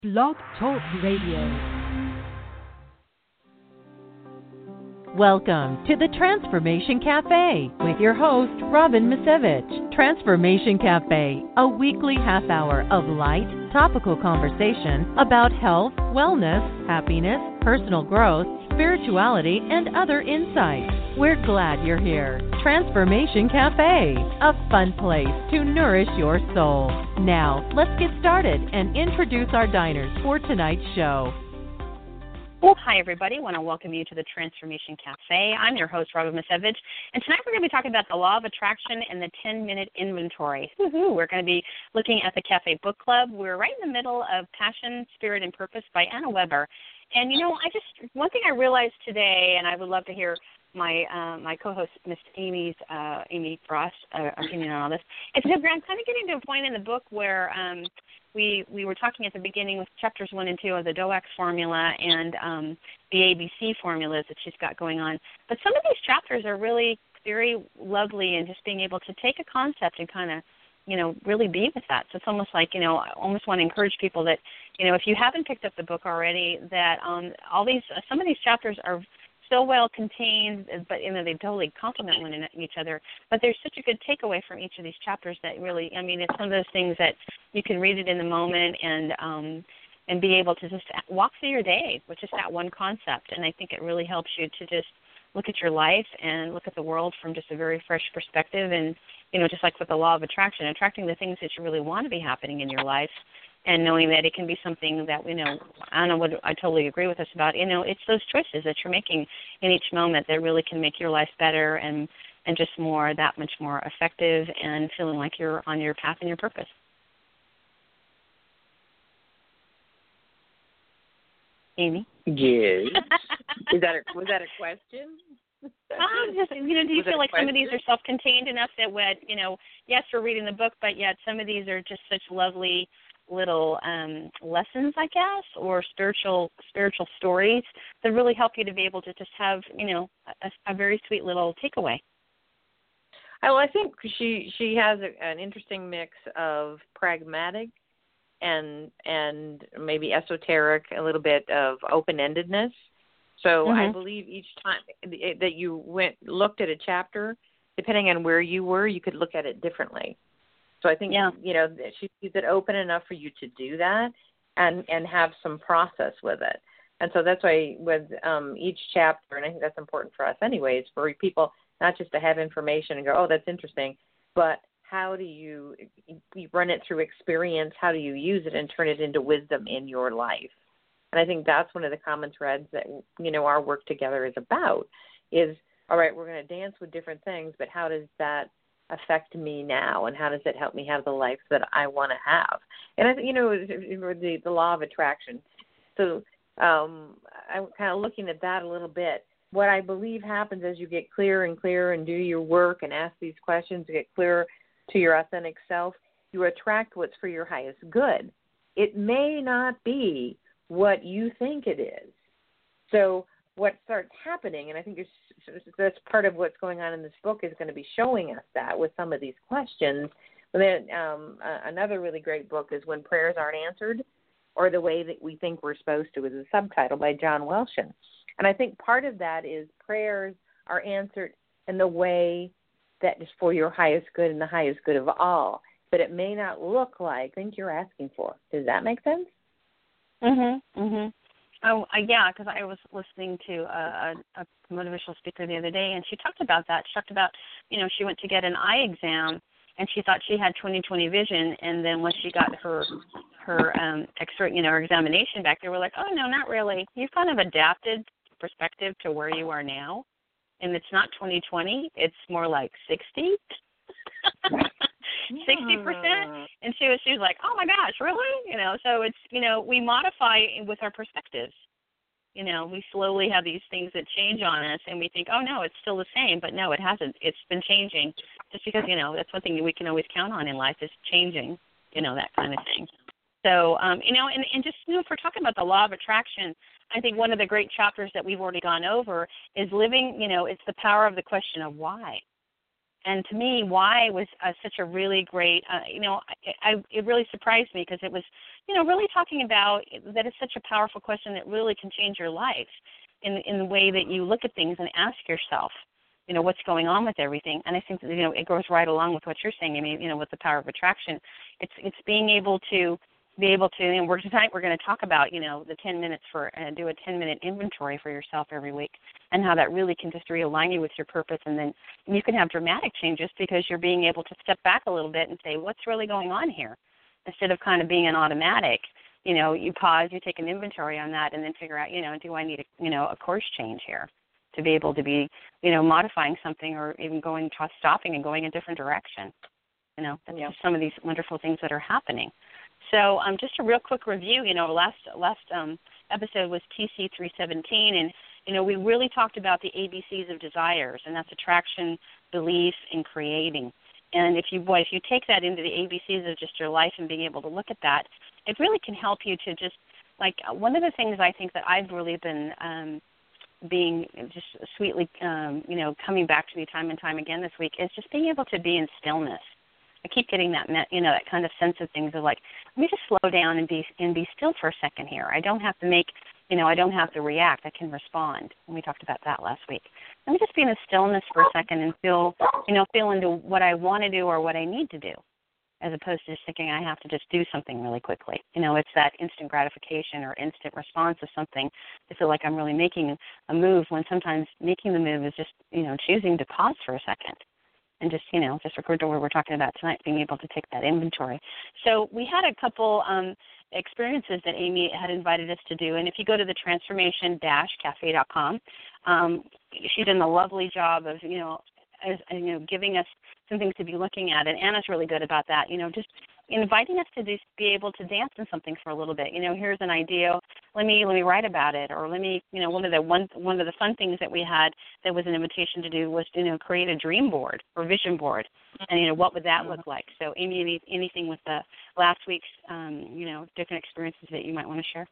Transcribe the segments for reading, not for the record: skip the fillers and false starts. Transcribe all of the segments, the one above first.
Blog Talk Radio. Welcome to the Transformation Cafe with your host, Robin Misevich. Transformation Cafe, a weekly half hour of light, topical conversation about health, wellness, happiness, personal growth, spirituality, and other insights. We're glad you're here. Transformation Cafe, a fun place to nourish your soul. Now, let's get started and introduce our diners for tonight's show. Well, hi, everybody. I want to welcome you to the Transformation Cafe. I'm your host, Robin Misevich, and tonight we're going to be talking about the law of attraction and the 10-minute inventory. Woohoo! We're going to be looking at the Cafe Book Club. We're right in the middle of Passion, Spirit, and Purpose by Anna Weber. And, one thing I realized today, and I would love to hear my co-host, Miss Amy Frost, opinion on all this, is that I'm kind of getting to a point in the book where we were talking at the beginning with chapters 1 and 2 of the DOAX formula and the ABC formulas that she's got going on. But some of these chapters are really very lovely, and just being able to take a concept and kind of, really be with that. So it's almost like, I almost want to encourage people that, if you haven't picked up the book already, that some of these chapters are so well contained, but they totally complement one each other. But there's such a good takeaway from each of these chapters that really, it's one of those things that you can read it in the moment and be able to just walk through your day with just that one concept. And I think it really helps you to just look at your life and look at the world from just a very fresh perspective. And just like with the law of attraction, attracting the things that you really want to be happening in your life. And knowing that it can be something that, Anna would, I totally agree with us about, it's those choices that you're making in each moment that really can make your life better and just that much more effective and feeling like you're on your path and your purpose. Amy? Yes. Was that a question? Do you feel like some of these are self-contained enough that yes, we're reading the book, but yet some of these are just such lovely little lessons, I guess, or spiritual stories that really help you to be able to just have, a very sweet little takeaway. Well, I think she has an interesting mix of pragmatic and maybe esoteric, a little bit of open-endedness. So I believe each time that you looked at a chapter, depending on where you were, you could look at it differently. So I think, she keeps it open enough for you to do that and have some process with it. And so that's why with each chapter, and I think that's important for us anyways, for people not just to have information and go, oh, that's interesting, but how do you run it through experience? How do you use it and turn it into wisdom in your life? And I think that's one of the common threads that, our work together is about is, all right, we're going to dance with different things, but how does that affect me now, and how does it help me have the life that I want to have? And I think, the law of attraction. So I'm kind of looking at that a little bit. What I believe happens as you get clearer and clearer and do your work and ask these questions to get clearer to your authentic self, you attract what's for your highest good. It may not be what you think it is. So what starts happening, and I think that's part of what's going on in this book, is going to be showing us that with some of these questions. But then another really great book is When Prayers Aren't Answered, or The Way That We Think We're Supposed to, is a subtitle by John Welshon. And I think part of that is prayers are answered in the way that is for your highest good and the highest good of all. But it may not look like things you're asking for. Does that make sense? Oh, yeah, because I was listening to a motivational speaker the other day, and she talked about that. She talked about, she went to get an eye exam, and she thought she had 20/20 vision, and then when she got her X-ray, her examination back, they were like, oh, no, not really. You've kind of adapted perspective to where you are now, and it's not 20/20. It's more like 60. 60%, and she was like, oh my gosh, really? So it's, we modify with our perspectives. We slowly have these things that change on us, and we think, oh no, it's still the same, but no, it hasn't. It's been changing, just because, that's one thing we can always count on in life is changing, that kind of thing. So, and just, if we're talking about the law of attraction, I think one of the great chapters that we've already gone over is living, it's the power of the question of why. And to me, why was such a really great, it really surprised me because it was really talking about that it's such a powerful question that really can change your life in the way that you look at things and ask yourself, what's going on with everything. And I think that, it goes right along with what you're saying. I mean, with the power of attraction, it's being able to tonight we're going to talk about, the 10 minutes do a 10-minute inventory for yourself every week, and how that really can just realign you with your purpose. And then you can have dramatic changes because you're being able to step back a little bit and say, what's really going on here? Instead of kind of being an automatic, you pause, you take an inventory on that, and then figure out, do I need a course change here to be able to be, modifying something, or even stopping and going a different direction. That's just some of these wonderful things that are happening. So just a real quick review, last episode was TC 317, and we really talked about the ABCs of desires, and that's attraction, belief, and creating. And if you take that into the ABCs of just your life and being able to look at that, it really can help you to just, like, one of the things I think that I've really been being just sweetly, coming back to me time and time again this week is just being able to be in stillness. I keep getting that, that kind of sense of things of like, let me just slow down and be still for a second here. I don't have to I don't have to react. I can respond. And we talked about that last week. Let me just be in the stillness for a second and feel into what I want to do or what I need to do, as opposed to just thinking I have to just do something really quickly. It's that instant gratification or instant response of something to feel like I'm really making a move, when sometimes making the move is just, choosing to pause for a second. And just record to where we're talking about tonight, being able to take that inventory. So we had a couple experiences that Amy had invited us to do. And if you go to the transformation-cafe.com, she's done a lovely job of, giving us some things to be looking at. And Anna's really good about that, just inviting us to just be able to dance in something for a little bit. Here's an idea. Let me write about it, or let me, one of the fun things that we had that was an invitation to do was, create a dream board or vision board, and what would that look like? So, Amy, anything with the last week's, different experiences that you might want to share?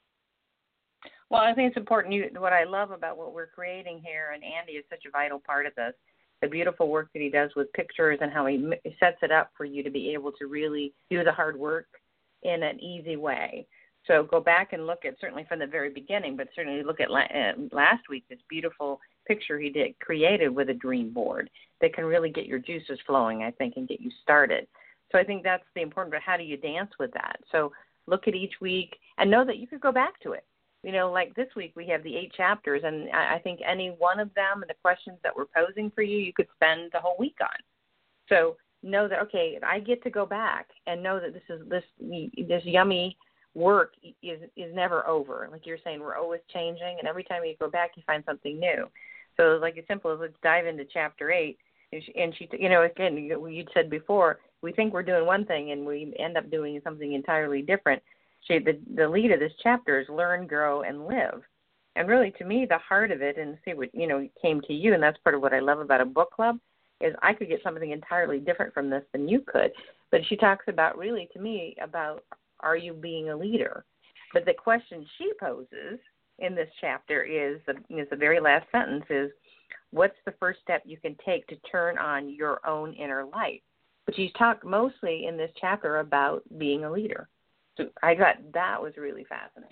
Well, I think it's important. What I love about what we're creating here, and Andy is such a vital part of this, the beautiful work that he does with pictures and how he sets it up for you to be able to really do the hard work in an easy way. So go back and look at, certainly from the very beginning, but certainly look at last week, this beautiful picture he created with a dream board that can really get your juices flowing, I think, and get you started. So I think that's the important, but how do you dance with that? So look at each week and know that you could go back to it. Like this week we have the 8 chapters, and I think any one of them and the questions that we're posing for you could spend the whole week on. So know that, okay, I get to go back and know that this yummy work is never over. Like you're saying, we're always changing, and every time you go back, you find something new. So like as simple as let's dive into chapter 8. And she, again, you'd said before, we think we're doing one thing and we end up doing something entirely different. The lead of this chapter is learn, grow, and live. And really, to me, the heart of it, and see what, came to you, and that's part of what I love about a book club, is I could get something entirely different from this than you could. But she talks about, really, to me, about are you being a leader? But the question she poses in this chapter is the very last sentence is, what's the first step you can take to turn on your own inner light? But she's talked mostly in this chapter about being a leader. So I thought that was really fascinating.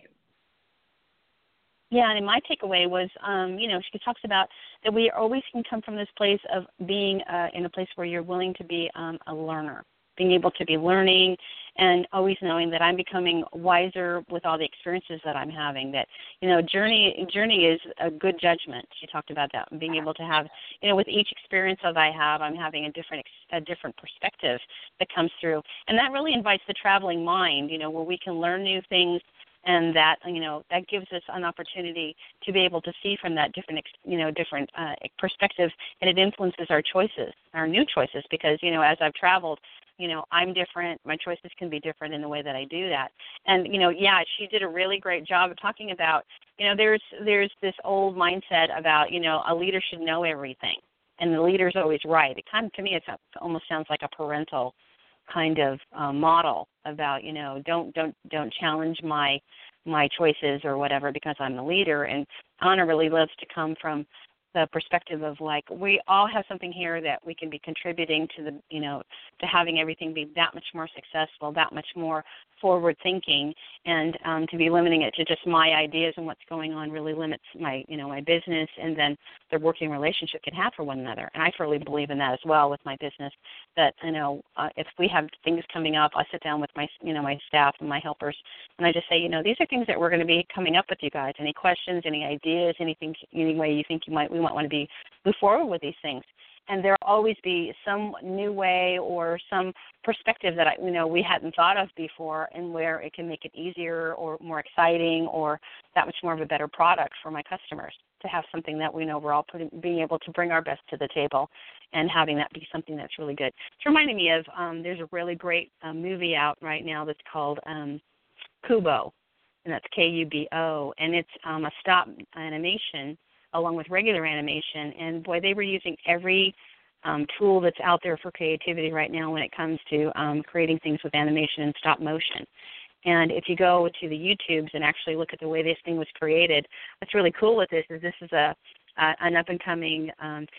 Yeah, and my takeaway was, she talks about that we always can come from this place of being in a place where you're willing to be a learner, being able to be learning and always knowing that I'm becoming wiser with all the experiences that I'm having, that, journey is a good judgment. She talked about that, and being able to have, with each experience that I have, I'm having a different perspective that comes through. And that really invites the traveling mind, where we can learn new things, and that, that gives us an opportunity to be able to see from that different perspective, and it influences our choices, our new choices, because, as I've traveled, I'm different. My choices can be different in the way that I do that. And, she did a really great job of talking about, there's this old mindset about, a leader should know everything, and the leader's always right. It kind of, to me, it almost sounds like a parental kind of model about, don't challenge my choices or whatever because I'm the leader. And honor really lives to come from the perspective of like we all have something here that we can be contributing to the, you know, to having everything be that much more successful, that much more forward thinking, and to be limiting it to just my ideas and what's going on really limits my, you know, my business and then the working relationship can have for one another. And I fully believe in that as well with my business, that, you know, if we have things coming up, I sit down with my, you know, my staff and my helpers, and I just say, you know, these are things that we're going to be coming up with you guys. Any questions, any ideas, anything, any way you think we might want to move forward with these things. And there'll always be some new way or some perspective that we hadn't thought of before, and where it can make it easier or more exciting or that much more of a better product for my customers to have something that we know we're all being able to bring our best to the table and having that be something that's really good. It's reminding me of there's a really great movie out right now that's called Kubo, and that's Kubo, and it's a stop animation along with regular animation. And, boy, they were using every tool that's out there for creativity right now when it comes to creating things with animation and stop motion. And if you go to the YouTubes and actually look at the way this thing was created, what's really cool with this is an up-and-coming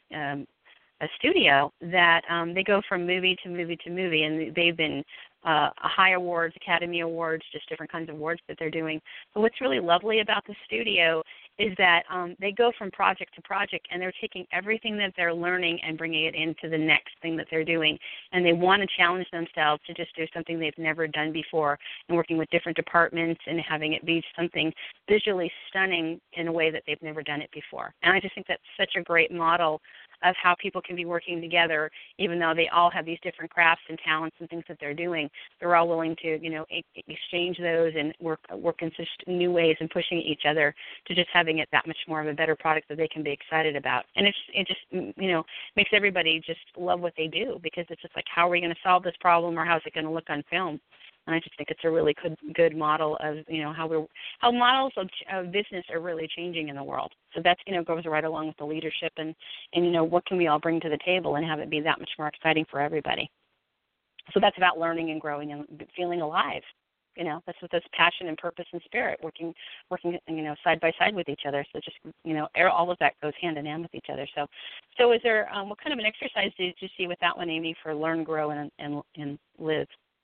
a studio that they go from movie to movie to movie, and they've been high awards, Academy Awards, just different kinds of awards that they're doing. But what's really lovely about the studio is that they go from project to project, and they're taking everything that they're learning and bringing it into the next thing that they're doing. And they want to challenge themselves to just do something they've never done before, and working with different departments and having it be something visually stunning in a way that they've never done it before. And I just think that's such a great model of how people can be working together, even though they all have these different crafts and talents and things that they're doing. They're all willing to, you know, exchange those and work in such new ways and pushing each other to just having it that much more of a better product that they can be excited about. And it just, you know, makes everybody just love what they do, because it's just like, how are we going to solve this problem, or how's it going to look on film? And I just think it's a really good model of, you know, how models of business are really changing in the world. So that's, you know, goes right along with the leadership and you know, what can we all bring to the table and have it be that much more exciting for everybody. So that's about learning and growing and feeling alive. You know, that's what this passion and purpose and spirit, working, you know, side by side with each other. So just, you know, all of that goes hand in hand with each other. So is there, what kind of an exercise did you see with that one, Amy, for learn, grow, and live?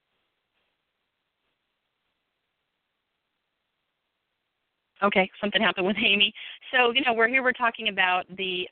Okay, something happened with Amy. So, you know, we're talking about the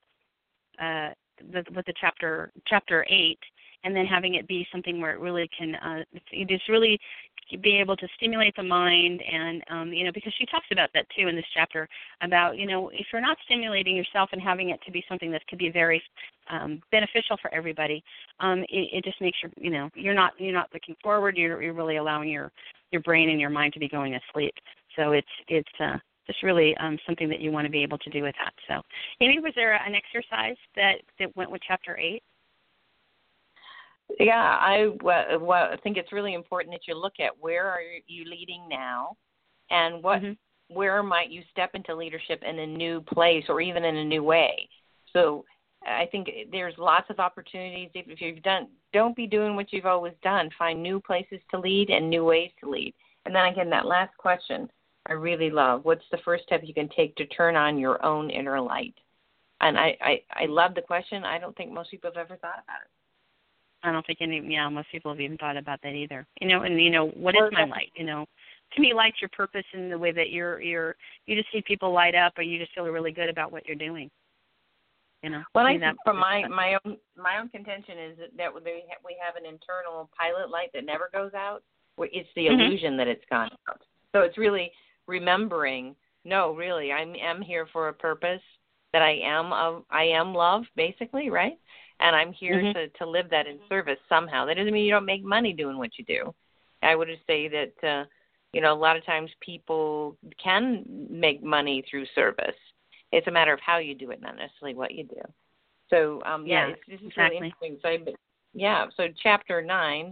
chapter 8, and then having it be something where it really can you just really be able to stimulate the mind, and you know, because she talks about that too in this chapter about, you know, if you're not stimulating yourself and having it to be something that could be very beneficial for everybody, it just makes you know, you're not looking forward. You're really allowing your brain and your mind to be going asleep. So it's just really something that you want to be able to do with that. So, Amy, was there an exercise that went with Chapter 8? Yeah, I think it's really important that you look at where are you leading now, and where might you step into leadership in a new place or even in a new way. So I think there's lots of opportunities. If you've don't be doing what you've always done. Find new places to lead and new ways to lead. And then again, that last question I really love. What's the first step you can take to turn on your own inner light? And I love the question. I don't think most people have ever thought about it. I don't think most people have even thought about that either. You know, and you know, what is my light? You know, to me, light's your purpose in the way that you just see people light up, or you just feel really good about what you're doing. You know. Well, I think from my own contention is that we have an internal pilot light that never goes out. It's the illusion that it's gone out. So it's really remembering. No, really, I am here for a purpose. That I am love, basically, right? And I'm here to live that in service somehow. That doesn't mean you don't make money doing what you do. I would just say that, you know, a lot of times people can make money through service. It's a matter of how you do it, not necessarily what you do. So, this is really interesting. So Chapter 9,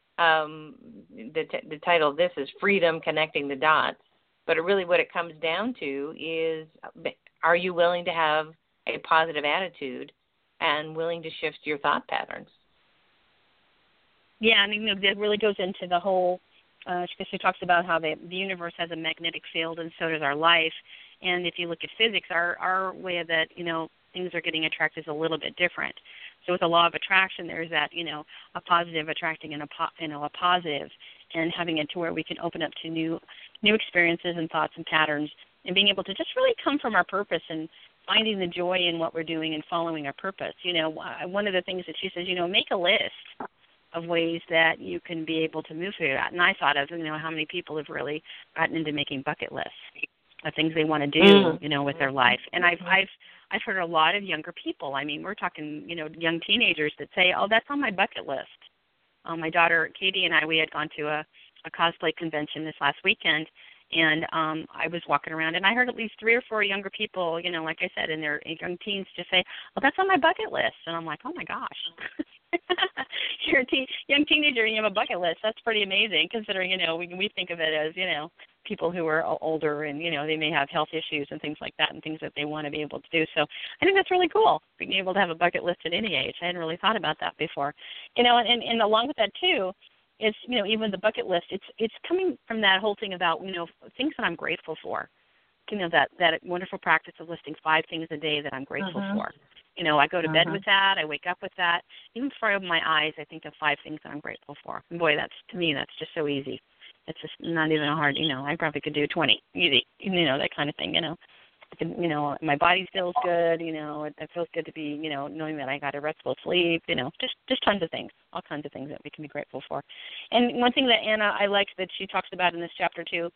the title of this is Freedom, Connecting the Dots. But really what it comes down to is, are you willing to have a positive attitude and willing to shift your thought patterns? Yeah, and you know, that really goes into the whole, because she talks about how the universe has a magnetic field and so does our life. And if you look at physics, our way of that, things are getting attracted is a little bit different. So with the law of attraction, there's that, a positive attracting and a positive, and having it to where we can open up to new experiences and thoughts and patterns, and being able to just really come from our purpose and finding the joy in what we're doing and following our purpose. One of the things that she says, make a list of ways that you can be able to move through that. And I thought of, how many people have really gotten into making bucket lists of things they want to do, with their life. And I've heard a lot of younger people. I mean, we're talking, young teenagers that say, "Oh, that's on my bucket list." My daughter Katie and I, we had gone to a cosplay convention this last weekend, and I was walking around, and I heard at least 3 or 4 younger people, like I said, in their young teens, just say, "Well, that's on my bucket list." And I'm like, "Oh my gosh." You're a young teenager and you have a bucket list. That's pretty amazing, considering, we think of it as, people who are older and, they may have health issues and things like that and things that they want to be able to do. So I think that's really cool, being able to have a bucket list at any age. I hadn't really thought about that before. And along with that, too, is, even the bucket list, it's coming from that whole thing about, things that I'm grateful for. That wonderful practice of listing 5 things a day that I'm grateful for. I go to bed with that. I wake up with that. Even before I open my eyes, I think of 5 things that I'm grateful for. And boy, to me, that's just so easy. It's just not even a hard, I probably could do 20, easy, that kind of thing, I can, my body feels good, it feels good to be, knowing that I got a restful sleep, just tons of things, all kinds of things that we can be grateful for. And one thing that Anna, I liked that she talks about in this chapter too,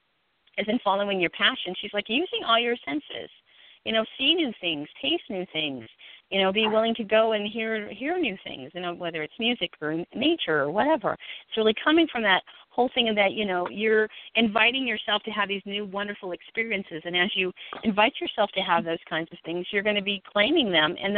is in following your passion. She's like, using all your senses. See new things, taste new things, be willing to go and hear new things, whether it's music or nature or whatever. It's really coming from that whole thing of that, you're inviting yourself to have these new wonderful experiences. And as you invite yourself to have those kinds of things, you're going to be claiming them, and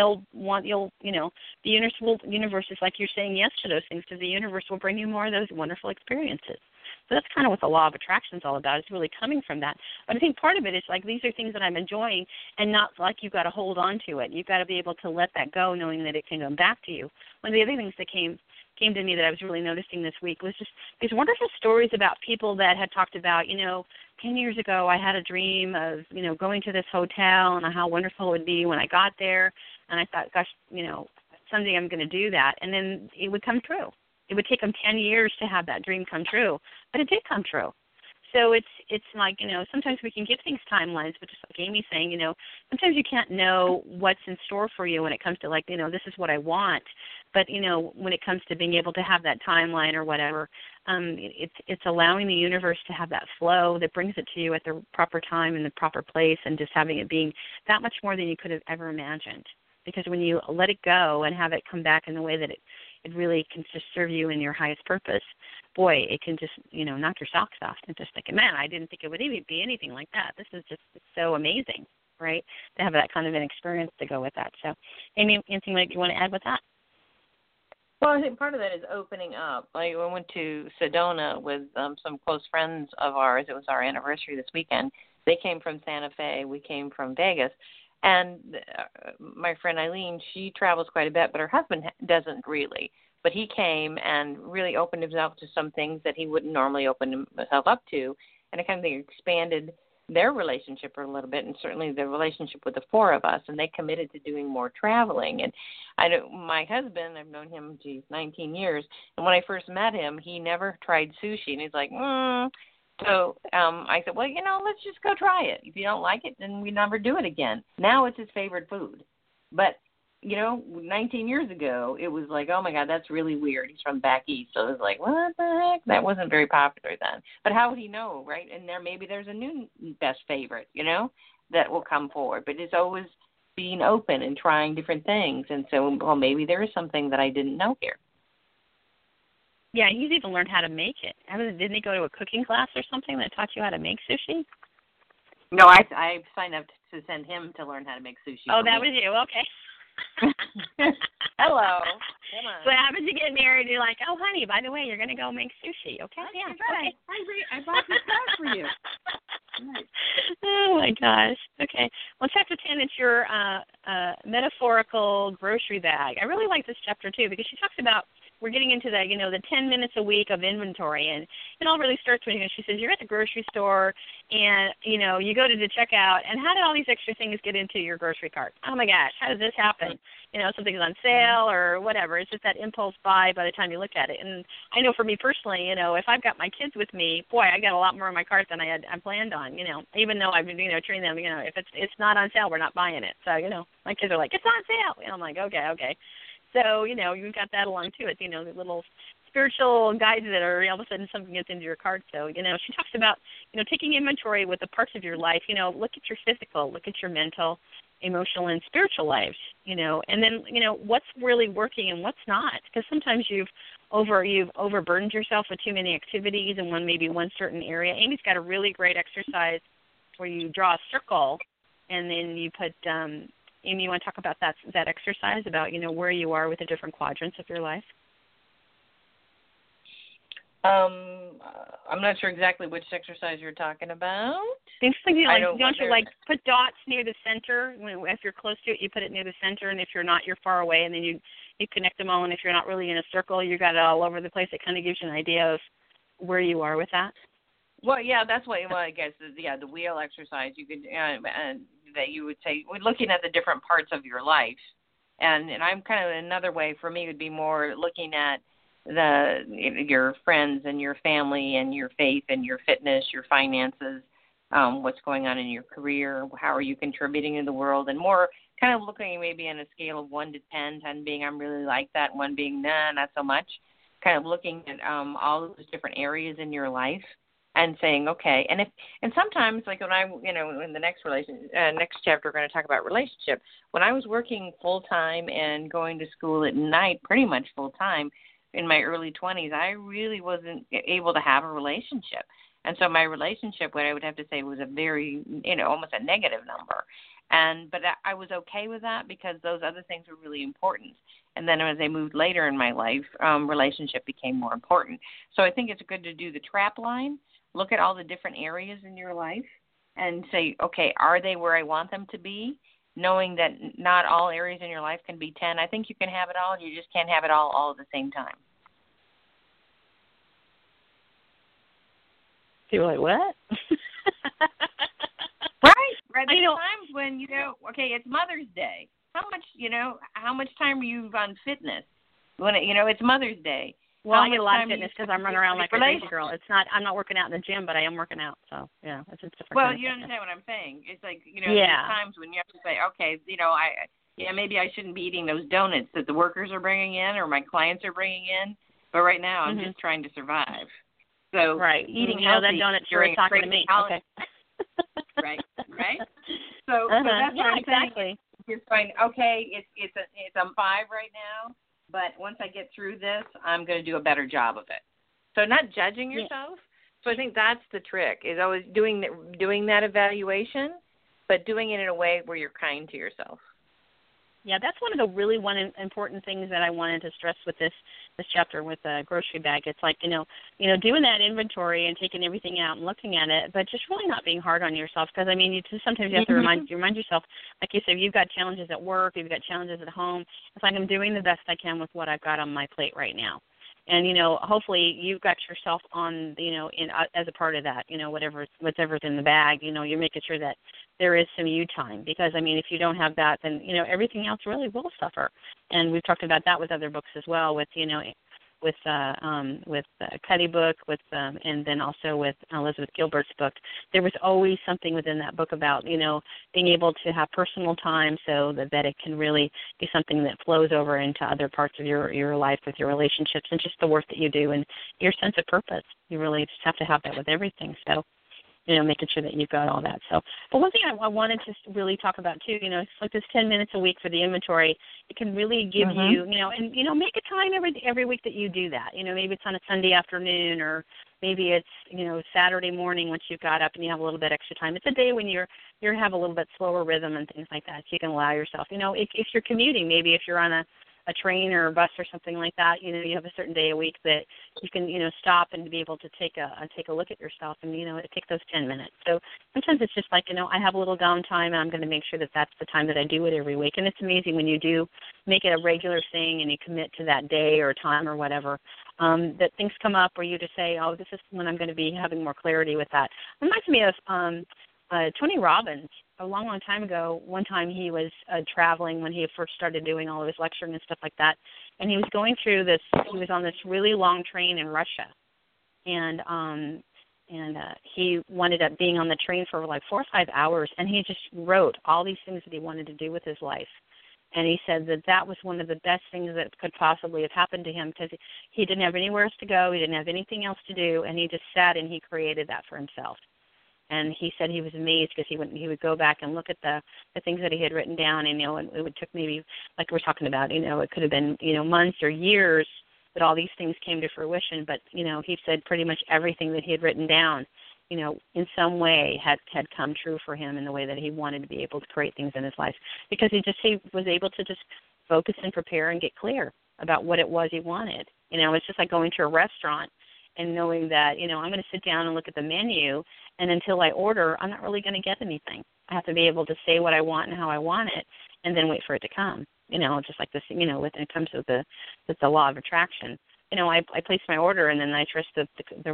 the universe is like you're saying yes to those things, because the universe will bring you more of those wonderful experiences. So that's kind of what the law of attraction is all about. It's really coming from that. But I think part of it is like, these are things that I'm enjoying, and not like you've got to hold on to it. You've got to be able to let that go, knowing that it can come back to you. One of the other things that came to me that I was really noticing this week was just these wonderful stories about people that had talked about, 10 years ago I had a dream of, going to this hotel and how wonderful it would be when I got there. And I thought, gosh, someday I'm going to do that. And then it would come true. It would take them 10 years to have that dream come true, but it did come true. So it's like, sometimes we can give things timelines, but just like Amy's saying, sometimes you can't know what's in store for you when it comes to like, this is what I want. But, when it comes to being able to have that timeline or whatever, it's allowing the universe to have that flow that brings it to you at the proper time and the proper place, and just having it being that much more than you could have ever imagined. Because when you let it go and have it come back in the way that it really can just serve you in your highest purpose, boy, it can just, knock your socks off and just think, man, I didn't think it would even be anything like that. This is just so amazing, right, to have that kind of an experience to go with that. So, Amy, anything that you want to add with that? Well, I think part of that is opening up. Like, I went to Sedona with some close friends of ours. It was our anniversary this weekend. They came from Santa Fe. We came from Vegas. And my friend Eileen, she travels quite a bit, but her husband doesn't really. But he came and really opened himself to some things that he wouldn't normally open himself up to. And it kind of expanded their relationship a little bit, and certainly the relationship with the 4 of us. And they committed to doing more traveling. And I know my husband, I've known him, 19 years. And when I first met him, he never tried sushi. And he's like, So I said, well, let's just go try it. If you don't like it, then we never do it again. Now it's his favorite food. But, 19 years ago, it was like, oh, my God, that's really weird. He's from back east. So it was like, what the heck? That wasn't very popular then. But how would he know, right? And maybe there's a new best favorite, that will come forward. But it's always being open and trying different things. And so, well, maybe there is something that I didn't know here. Yeah, he's even learned how to make it. Didn't he go to a cooking class or something that taught you how to make sushi? No, I signed up to send him to learn how to make sushi. Oh, that was you. Okay. Hello. Come on. So what happens, you get married, you're like, oh, honey, by the way, you're going to go make sushi, okay? Yeah. Okay. I bought this class for you. Nice. Oh, my gosh. Okay. Well, Chapter 10, it's your metaphorical grocery bag. I really like this chapter, too, because she talks about we're getting into the, the 10 minutes a week of inventory, and it all really starts when she says you're at the grocery store, and you go to the checkout, and how did all these extra things get into your grocery cart? Oh my gosh, how does this happen? Something's on sale or whatever. It's just that impulse buy by the time you look at it. And I know for me personally, if I've got my kids with me, boy, I got a lot more in my cart than I planned on. Even though I've been treating them, if it's not on sale, we're not buying it. So my kids are like, it's on sale. And I'm like, okay. So, you've got that along too. It's, the little spiritual guides that are all of a sudden something gets into your cart. So, she talks about, taking inventory with the parts of your life, look at your physical, look at your mental, emotional, and spiritual lives, and then, what's really working and what's not. Because sometimes you've overburdened yourself with too many activities in one certain area. Amy's got a really great exercise where you draw a circle and then you put Amy, you want to talk about that exercise about, where you are with the different quadrants of your life? I'm not sure exactly which exercise you're talking about. Don't you put dots near the center? If you're close to it, you put it near the center, and if you're not, you're far away, and then you connect them all. And if you're not really in a circle, you got it all over the place. It kind of gives you an idea of where you are with that. Well, yeah, that's what I guess the wheel exercise. You could that you would say we're looking at the different parts of your life, and I'm kind of another way for me would be more looking at your friends and your family and your faith and your fitness, your finances, what's going on in your career, how are you contributing to the world, and more kind of looking maybe on a scale of 1 to 10, 10 being I'm really like that, 1 being nah, not so much, kind of looking at all of those different areas in your life and saying, okay, and sometimes like when I, in the next next chapter we're going to talk about relationship. When I was working full time and going to school at night, pretty much full time in my early 20s, I really wasn't able to have a relationship, and so my relationship, what I would have to say, was a very, almost a negative number, but I was okay with that because those other things were really important. And then as I moved later in my life, relationship became more important. So I think it's good to do the trap line. Look at all the different areas in your life and say, okay, are they where I want them to be? Knowing that not all areas in your life can be 10. I think you can have it all. You just can't have it all at the same time. You're like, what? Right. There's times when, okay, it's Mother's Day. How much time are you on fitness? When it's Mother's Day. Well, I get a lot of fitness because I'm running around like a crazy girl. I'm not working out in the gym, but I am working out. So, yeah, it's a different Well, kind you of understand what I'm saying. It's like, there's times when you have to say, okay, maybe I shouldn't be eating those donuts that the workers are bringing in or my clients are bringing in. But right now, I'm just trying to survive. So eating that donut sure is talking to me. Okay. Right. So that's what I'm saying. Just find, okay, it's on 5 right now. But once I get through this, I'm going to do a better job of it. So not judging yourself. So I think that's the trick, is always doing that evaluation, but doing it in a way where you're kind to yourself. Yeah, that's one of the really important things that I wanted to stress with this chapter with the grocery bag. It's like, doing that inventory and taking everything out and looking at it, but just really not being hard on yourself. Because, sometimes you have to remind yourself, like you said, you've got challenges at work, you've got challenges at home. It's like I'm doing the best I can with what I've got on my plate right now. And, hopefully you've got yourself on, as a part of that, whatever's in the bag, you're making sure that there is some you time. Because, if you don't have that, then, everything else really will suffer. And we've talked about that with other books as well, with Cuddy book, and then also with Elizabeth Gilbert's book. There was always something within that book about, being able to have personal time so that it can really be something that flows over into other parts of your life with your relationships and just the work that you do and your sense of purpose. You really just have to have that with everything. So, making sure that you've got all that. So, but one thing I wanted to really talk about too, it's like this 10 minutes a week for the inventory. It can really give you, and make a time every week that you do that. Maybe it's on a Sunday afternoon, or maybe it's Saturday morning once you've got up and you have a little bit extra time. It's a day when you have a little bit slower rhythm and things like that. So you can allow yourself. If you're commuting, maybe if you're on a train or a bus or something like that, you know, you have a certain day a week that you can, you know, stop and be able to take a look at yourself and, you know, take those 10 minutes. So sometimes it's just like, you know, I have a little downtime and I'm going to make sure that that's the time that I do it every week. And it's amazing when you do make it a regular thing and you commit to that day or time or whatever, that things come up where you just say, oh, this is when I'm going to be having more clarity with that. It reminds me of Tony Robbins. A long, long time ago, one time he was traveling when he first started doing all of his lecturing and stuff like that, and he was going through this, he was on this really long train in Russia, and he ended up being on the train for like 4 or 5 hours, and he just wrote all these things that he wanted to do with his life. And he said that that was one of the best things that could possibly have happened to him because he didn't have anywhere else to go, he didn't have anything else to do, and he just sat and he created that for himself. And he said he was amazed because he would go back and look at the things that he had written down, and, you know, and it would took maybe, like we're talking about, you know, it could have been, you know, months or years that all these things came to fruition. But, you know, he said pretty much everything that he had written down, you know, in some way had come true for him in the way that he wanted to be able to create things in his life, because he was able to just focus and prepare and get clear about what it was he wanted. You know, it's just like going to a restaurant and knowing that, you know, I'm going to sit down and look at the menu, and until I order, I'm not really going to get anything. I have to be able to say what I want and how I want it, and then wait for it to come. You know, just like this, you know, when it comes with the law of attraction. You know, I place my order, and then I trust the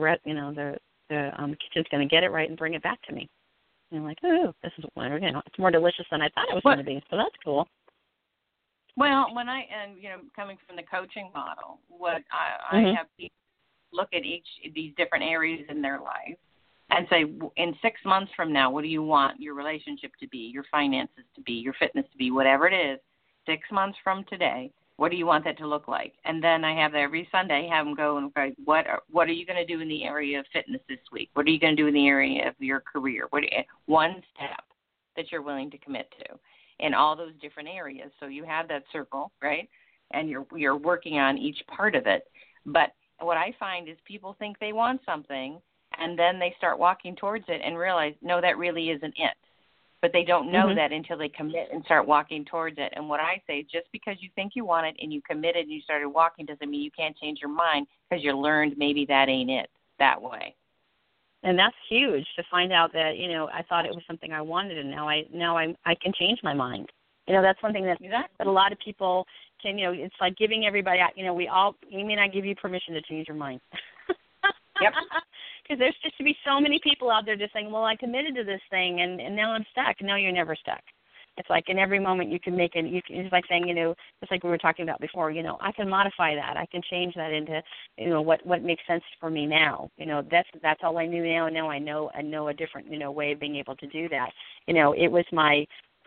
kitchen's going to get it right and bring it back to me. You know, like, oh, this is, you know, it's more delicious than I thought it was going to be, so that's cool. Well, coming from the coaching model, what I have people look at these different areas in their life and say, in 6 months from now, what do you want your relationship to be, your finances to be, your fitness to be, whatever it is, 6 months from today, what do you want that to look like? And then I have every Sunday have them go and say, what are you going to do in the area of fitness this week? What are you going to do in the area of your career? One step that you're willing to commit to in all those different areas. So you have that circle, right? And you're working on each part of it. But what I find is people think they want something, and then they start walking towards it and realize, no, that really isn't it. But they don't know that until they commit and start walking towards it. And what I say, just because you think you want it and you committed and you started walking doesn't mean you can't change your mind, because you learned maybe that ain't it that way. And that's huge, to find out that, you know, I thought it was something I wanted, and now I can change my mind. You know, that's one thing that a lot of people can, you know, it's like giving everybody, you know, you may not give you permission to change your mind. Yep. Because there's just to be so many people out there just saying, well, I committed to this thing, and now I'm stuck. No, you're never stuck. It's like in every moment you can make it. It's like saying, you know, just like we were talking about before, you know, I can modify that. I can change that into, you know, what makes sense for me now. You know, that's all I knew now. Now I know a different, you know, way of being able to do that. You know, it was my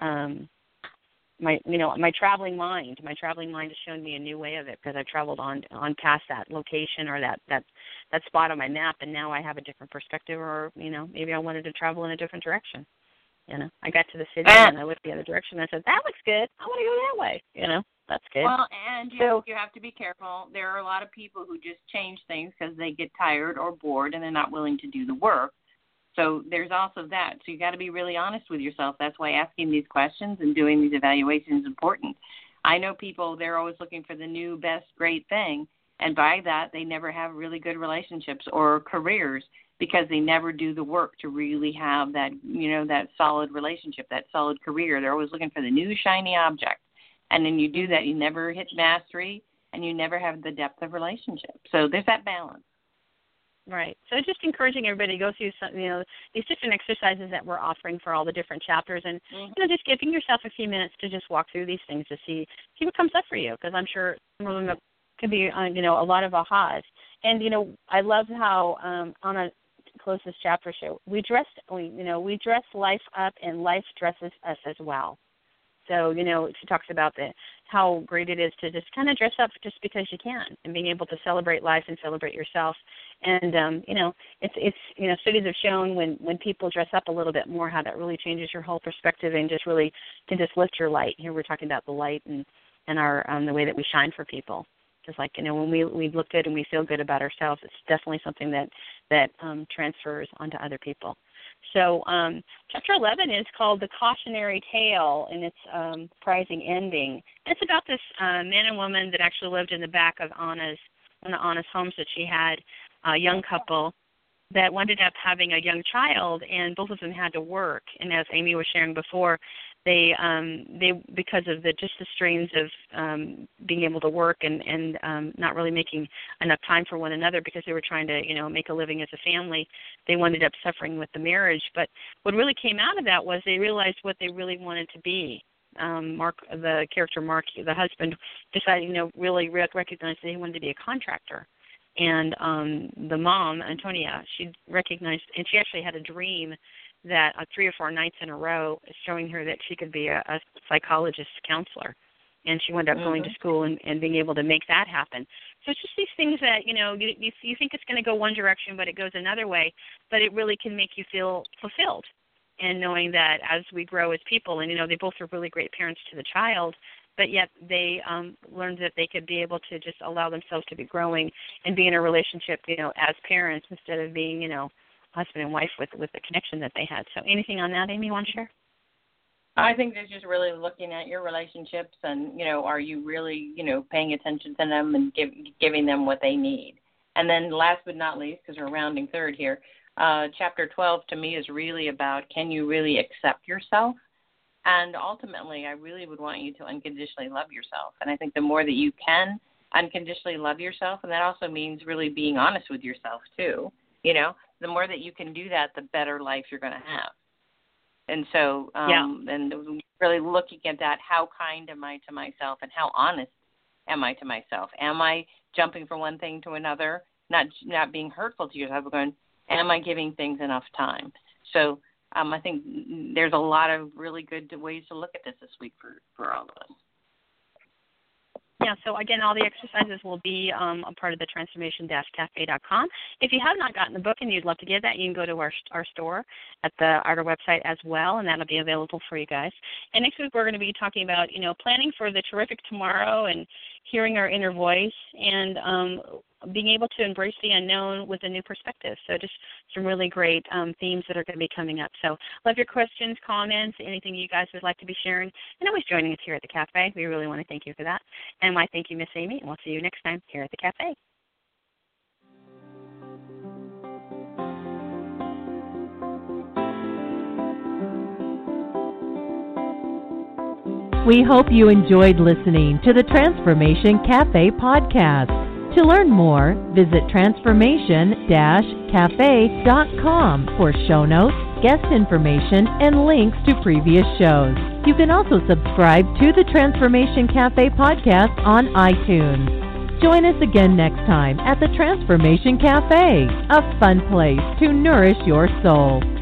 traveling mind. My traveling mind has shown me a new way of it, because I've traveled on past that location or that spot on my map, and now I have a different perspective, or, you know, maybe I wanted to travel in a different direction. You know, I got to the city and I looked the other direction and I said, that looks good. I want to go that way. You know, that's good. Well, and you have to be careful. There are a lot of people who just change things because they get tired or bored and they're not willing to do the work. So there's also that. So you got to be really honest with yourself. That's why asking these questions and doing these evaluations is important. I know people, they're always looking for the new, best, great thing. And by that, they never have really good relationships or careers, because they never do the work to really have that, you know, that solid relationship, that solid career. They're always looking for the new shiny object. And then you do that, you never hit mastery, and you never have the depth of relationship. So there's that balance. Right. So just encouraging everybody to go through some, you know, these different exercises that we're offering for all the different chapters, and you know, just giving yourself a few minutes to just walk through these things to see what comes up for you, because I'm sure some of them could be, you know, a lot of ahas. And you know, I love how on a close this chapter show, we dress life up, and life dresses us as well. So, you know, she talks about how great it is to just kind of dress up just because you can, and being able to celebrate life and celebrate yourself. And, you know, it's you know, studies have shown when people dress up a little bit more, how that really changes your whole perspective and just really can just lift your light. Here we're talking about the light and our the way that we shine for people. Just like, you know, when we look good and we feel good about ourselves, it's definitely something that transfers onto other people. So Chapter 11 is called The Cautionary Tale, and it's surprising ending. It's about this man and woman that actually lived in the back of one of Anna's homes that she had, a young couple that ended up having a young child, and both of them had to work. And as Amy was sharing before, they because of the strains of being able to work and not really making enough time for one another because they were trying to make a living as a family, they ended up suffering with the marriage. But what really came out of that was they realized what they really wanted to be. Mark, the character Mark, the husband, decided really recognized that he wanted to be a contractor. And the mom, Antonia, she recognized, and she actually had a dream that 3 or 4 nights in a row showing her that she could be a psychologist counselor. And she wound up going to school and being able to make that happen. So it's just these things that, you think it's going to go one direction, but it goes another way. But it really can make you feel fulfilled. And knowing that as we grow as people, and, they both are really great parents to the child, but yet they learned that they could be able to just allow themselves to be growing and be in a relationship, as parents instead of being, husband and wife with the connection that they had. So anything on that, Amy, you want to share? I think they're just really looking at your relationships and, are you really, paying attention to them and giving them what they need. And then last but not least, because we're rounding third here, Chapter 12 to me is really about, can you really accept yourself? And ultimately, I really would want you to unconditionally love yourself. And I think the more that you can unconditionally love yourself, and that also means really being honest with yourself too, the more that you can do that, the better life you're going to have. And so, and really looking at that, how kind am I to myself and how honest am I to myself? Am I jumping from one thing to another, not being hurtful to yourself, but going, am I giving things enough time? So I think there's a lot of really good ways to look at this week for all of us. Yeah, so again, all the exercises will be a part of the transformation-cafe.com. If you have not gotten the book and you'd love to get that, you can go to our store at our website as well, and that'll be available for you guys. And next week we're going to be talking about, planning for the terrific tomorrow and hearing our inner voice and being able to embrace the unknown with a new perspective. So just some really great themes that are going to be coming up. So love your questions, comments, anything you guys would like to be sharing, and always joining us here at the Cafe. We really want to thank you for that. And I thank you, Miss Amy, and we'll see you next time here at the Cafe. We hope you enjoyed listening to the Transformation Cafe podcast. To learn more, visit transformation-cafe.com for show notes, guest information, and links to previous shows. You can also subscribe to the Transformation Cafe podcast on iTunes. Join us again next time at the Transformation Cafe, a fun place to nourish your soul.